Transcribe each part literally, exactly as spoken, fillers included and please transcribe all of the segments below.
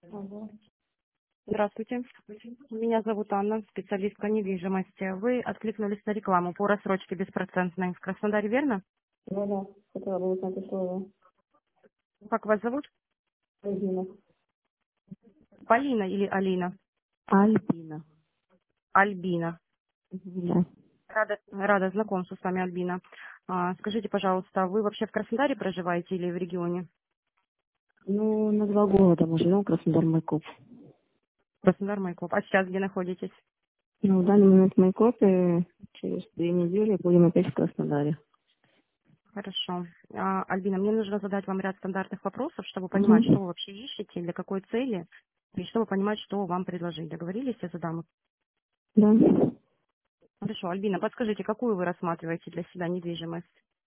Алло. Здравствуйте. Меня зовут Анна, специалист по недвижимости. Вы откликнулись на рекламу по рассрочке беспроцентной в Краснодаре, верно? Да, да, хотела бы узнать условия. Как вас зовут? Альбина. Полина или Алина? Альбина. Альбина. Да. Рада, рада знакомству с вами, Альбина. А, скажите, пожалуйста, вы вообще в Краснодаре проживаете или в регионе? Ну, на два года мы живем в Краснодар-Майкоп. Краснодар, Майкоп. А сейчас где находитесь? Ну, в данный момент в Майкопе через две недели будем опять в Краснодаре. Хорошо. А, Альбина, мне нужно задать вам ряд стандартных вопросов, чтобы понимать, что Угу. вы вообще ищете, для какой цели, и чтобы понимать, что вам предложить. Договорились, я задам их? Да. Хорошо, Альбина, подскажите, какую вы рассматриваете для себя недвижимость?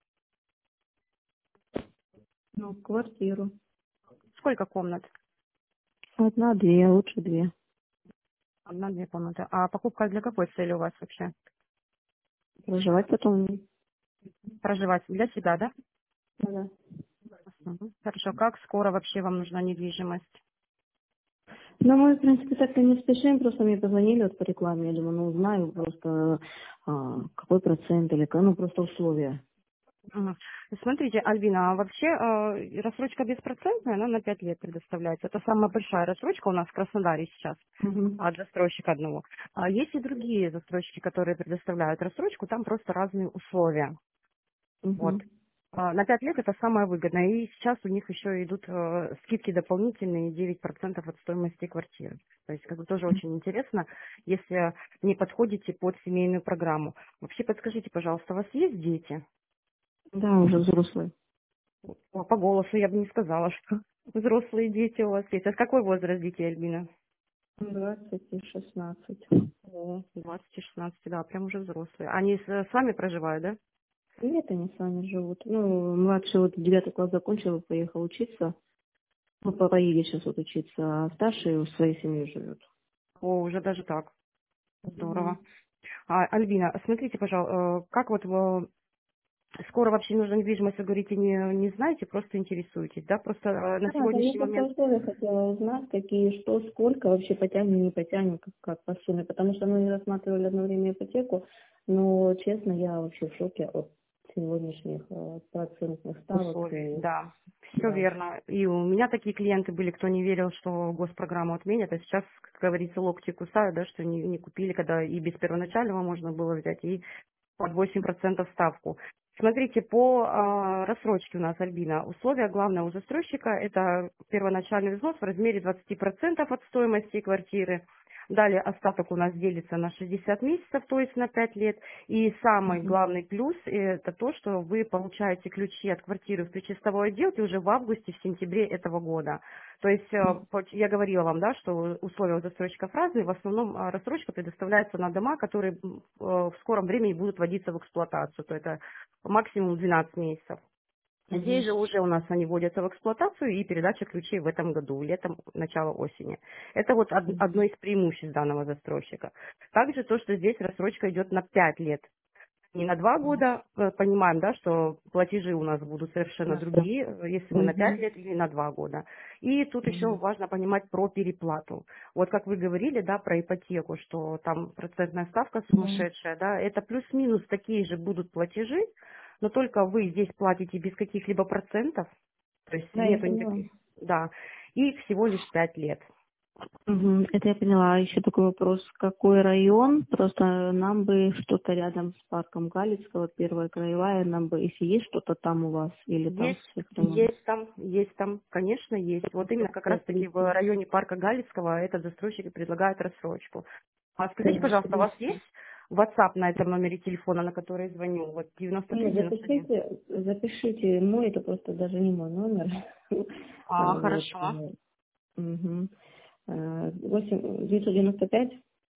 Ну, квартиру. Сколько комнат? Одна, две, лучше две. Одна-две комнаты. А покупка для какой цели у вас вообще? Проживать потом. Проживать для себя, да? Да, да. Мгм. Хорошо. Как скоро вообще вам нужна недвижимость? Ну, мы, в принципе, так-то не спешим, просто мне позвонили вот по рекламе, я думаю, ну, узнаю просто, а, какой процент или, ка- ну, просто условия. Мгм. Смотрите, Альбина, а вообще э, рассрочка беспроцентная, она на пять лет предоставляется. Это самая большая рассрочка у нас в Краснодаре сейчас Угу. от застройщика одного. А есть и другие застройщики, которые предоставляют рассрочку, там просто разные условия. Вот. Угу. А, На пять лет это самое выгодное. И сейчас у них еще идут э, скидки дополнительные девять процентов от стоимости квартиры. То есть как бы тоже очень интересно, если не подходите под семейную программу. Вообще подскажите, пожалуйста, у вас есть дети? Да, уже взрослый. О, по голосу я бы не сказала, что взрослые дети у вас есть. А какой возраст детей, Альбина? Двадцать и шестнадцать. О, двадцать шестнадцать, да, прям уже взрослые. Они с, с вами проживают, да? Нет, они с вами живут. Ну, младший вот девятый класс закончил, поехал учиться. Ну, по- поедет сейчас вот учиться, а старший у своей семьи живет. О, уже даже так. Угу. Здорово. А, Альбина, смотрите, пожалуйста, как вот э, скоро вообще нужна недвижимость, вы говорите, не, не знаете, просто интересуетесь, да? Просто э, на Да, да, я сегодняшний просто момент условия хотела узнать, какие, что, сколько вообще потянем, не потянем, как, как по сумме. Потому что мы не рассматривали одно время ипотеку, но, честно, я вообще в шоке от сегодняшних э, процентных ставок. условий, И, да, все да. верно. И у меня такие клиенты были, кто не верил, что госпрограмму отменят, а сейчас, как говорится, локти кусают, да, что не, не купили, когда и без первоначального можно было взять, и под восемь процентов ставку. Смотрите, по а, рассрочке у нас, Альбина, условия главное у застройщика – это первоначальный взнос в размере двадцать процентов от стоимости квартиры. Далее остаток у нас делится на шестьдесят месяцев, то есть на пять лет. И самый Угу. главный плюс – это то, что вы получаете ключи от квартиры в предчистовой отделке уже в августе, в сентябре этого года. То есть э, вот я говорила вам, да, что условия у застройщиков разные. В основном э, рассрочка предоставляется на дома, которые м, э, в скором времени будут вводиться в эксплуатацию. То это максимум двенадцать месяцев. Здесь Угу. же уже у нас они вводятся в эксплуатацию и передача ключей в этом году, летом, начало осени. Это вот од- одно из преимуществ данного застройщика. Также то, что здесь рассрочка идет на пять лет. Не на два года, э, понимаем, да, что платежи у нас будут совершенно Да, да. другие, э, если мы на пять Угу. лет или на два года. И тут еще Угу. важно понимать про переплату. Вот как вы говорили, да, про ипотеку, что там процентная ставка Да. сумасшедшая, да, это плюс-минус такие же будут платежи, но только вы здесь платите без каких-либо процентов, то есть Да, я нету поняла. никаких, да, и всего лишь пять лет. Мгм. Это я поняла. А еще такой вопрос. Какой район? Просто нам бы что-то рядом с парком Галицкого, первая краевая, нам бы, если есть что-то там у вас, или там в Есть, всех районах. есть там, есть там, конечно, есть. Вот именно как раз-таки в районе парка Галицкого этот застройщик и предлагает рассрочку. А скажите, пять пожалуйста, у вас триста. есть WhatsApp на этом номере телефона, на который я звоню? Вот девяносто три Нет, девяносто один. запишите, запишите мой, это просто даже не мой номер. А, А, Вот. хорошо. э, мгм. Э, восемь девятьсот девяносто пять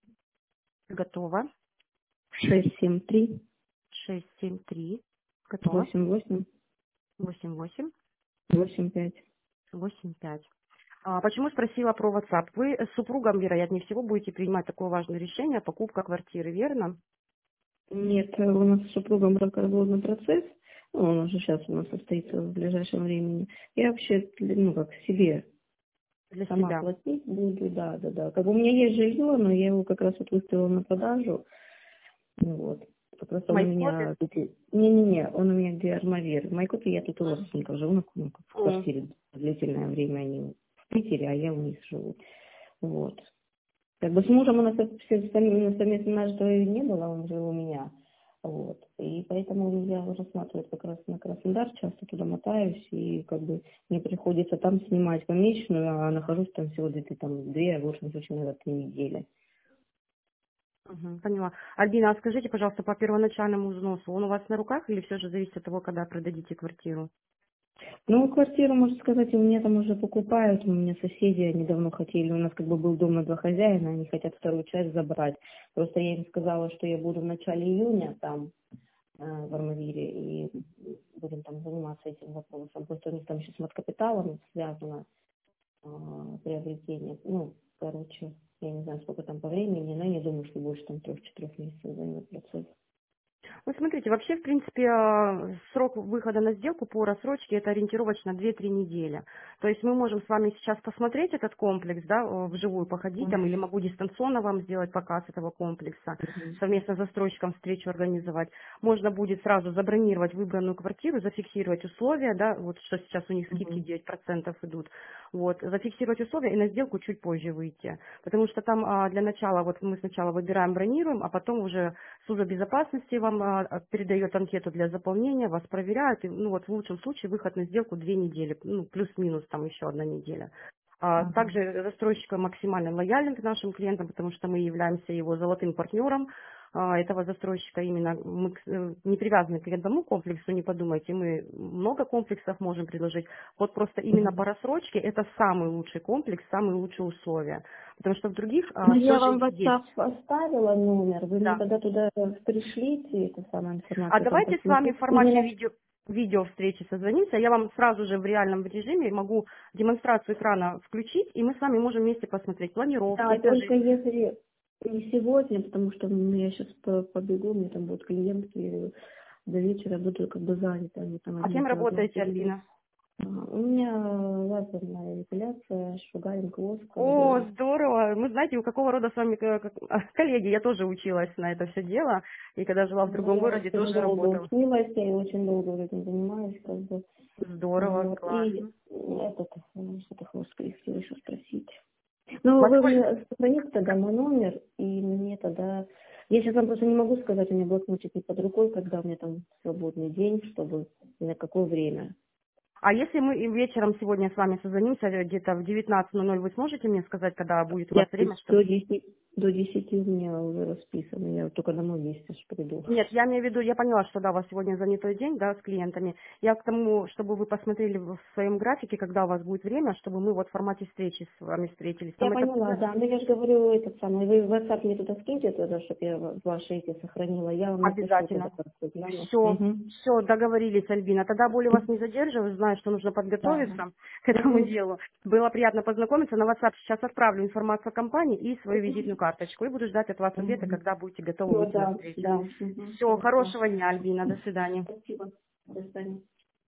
Готово. шесть семь три Шесть семь три. Готово. восемь восемь Восемь восемь восемь пять. восемь пять. А почему спросила про WhatsApp? Вы с супругом, вероятнее всего, будете принимать такое важное решение, покупка квартиры, верно? Нет, э, у нас с супругом бракоразводный процесс. Ну, он уже сейчас у нас состоится в ближайшем времени. Я вообще, ну, как себе Для сама себя. платить буду, да, да, да. Как бы у меня есть жилье, но я его как раз вот выставила на продажу. Ну вот. Просто В он у Майскопе? меня... тут- Не-не-не, он у меня где Армавир. В Майкопе я тут у родственников живу, ну, ну, как в О, квартире длительное время они в Питере, а я у них живу. Вот. Как бы с мужем у нас вообще совместно совместно жилья не было, он жил у меня. Вот. И поэтому я рассматриваю как раз на Краснодар, часто туда мотаюсь, и как бы мне приходится там снимать помесячную, а нахожусь там всего где-то там две, а в лучшем случае, наверное, три недели. мгм, поняла. Альбина, а скажите, пожалуйста, по первоначальному взносу, он у вас на руках или все же зависит от того, когда продадите квартиру? Ну, квартиру, можно сказать, у меня там уже покупают, у меня соседи, они давно хотели, у нас как бы был дом на два хозяина, они хотят вторую часть забрать. Просто я им сказала, что я буду в начале июня там, э, в Армавире, и будем там заниматься этим вопросом. Просто у них там еще с маткапиталом связано э, приобретение. Ну, короче, я не знаю, сколько там по времени, но я не думаю, что больше там трех-четырех месяцев займет процесс. Ну, смотрите, вообще, в принципе, э, срок выхода на сделку по рассрочке это ориентировочно две-три недели. То есть мы можем с вами сейчас посмотреть этот комплекс, да, э, вживую походить там, или могу дистанционно вам сделать показ этого комплекса, Мгм. совместно с застройщиком встречу организовать. Можно будет сразу забронировать выбранную квартиру, зафиксировать условия, да, вот что сейчас у них скидки Мгм. девять процентов идут, вот, зафиксировать условия и на сделку чуть позже выйти. Потому что там а, для начала, вот мы сначала выбираем, бронируем, а потом уже служба безопасности вам а, а, передает анкету для заполнения, вас проверяют, и, ну вот в лучшем случае выход на сделку две недели, ну плюс-минус там еще одна неделя. А Ага. также застройщик максимально лоялен к нашим клиентам, потому что мы являемся его золотым партнером а, этого застройщика. Именно мы к- э, не привязаны к одному комплексу, не подумайте, мы много комплексов можем предложить. Вот просто именно по Мгм. рассрочке это самый лучший комплекс, самые лучшие условия. Потому что в других Ну, все я же вам в есть. WhatsApp оставила номер, вы мне Да. тогда туда пришлите эту самую А информацию, там давайте с вами в посмотреть. формате Именно, видео, видео встречи созвонимся. Я вам сразу же в реальном режиме могу демонстрацию экрана включить, и мы с вами можем вместе посмотреть планировки, да, только этажи. если не сегодня, потому что ну, я сейчас побегу, у меня там будут клиентки, до вечера буду как бы занята, они там А одна кем за одной работаете, впереди. Альбина? Ага. У меня лазерная эпиляция, шугаринг, воск, как О, бы. здорово. Мы знаете, у какого рода с вами э, как- а, коллеги? Я тоже училась на это все дело, и когда жила в Ну, другом я городе, очень тоже долго работала. училась, я очень долго этим занимаюсь, как бы. Здорово, Вот. И классно. этот, э, что-то хотела еще спросить. Ну, Во вы сколько? мне сохраните тогда мой номер, и мне тогда... Я сейчас вам просто не могу сказать, у меня блокнотик не под рукой, когда у меня там свободный день, чтобы и на какое время. А если мы и вечером сегодня с вами созвонимся, э, где-то в девятнадцать ноль ноль, вы сможете мне сказать, когда будет у Я вас время, до чтобы... десяти, до десяти у меня уже расписано, я вот только домой вместе ж приду. Нет, я имею в виду, я поняла, что да, у вас сегодня занятой день, да, с клиентами. Я к тому, чтобы вы посмотрели в своем графике, когда у вас будет время, чтобы мы вот в формате встречи с вами встретились. Я Там это поняла, будет да, но я же говорю, этот самый, вы в WhatsApp мне туда скиньте тогда, чтобы я в- ваши эти сохранила, я вам напишу тогда обязательно. просто гляну. Все, Угу. все, договорились, Альбина. Тогда более вас не задерживаю, знаю, что нужно Да. подготовиться к этому Угу. делу. Было приятно познакомиться. На WhatsApp сейчас отправлю информацию о компании и свою визитную карточку. И буду ждать от вас ответа, Угу. когда будете готовы Ну выйти на да, встречу. да. Угу. Все, Хорошо. хорошего дня, Альбина. До свидания. Спасибо. До свидания.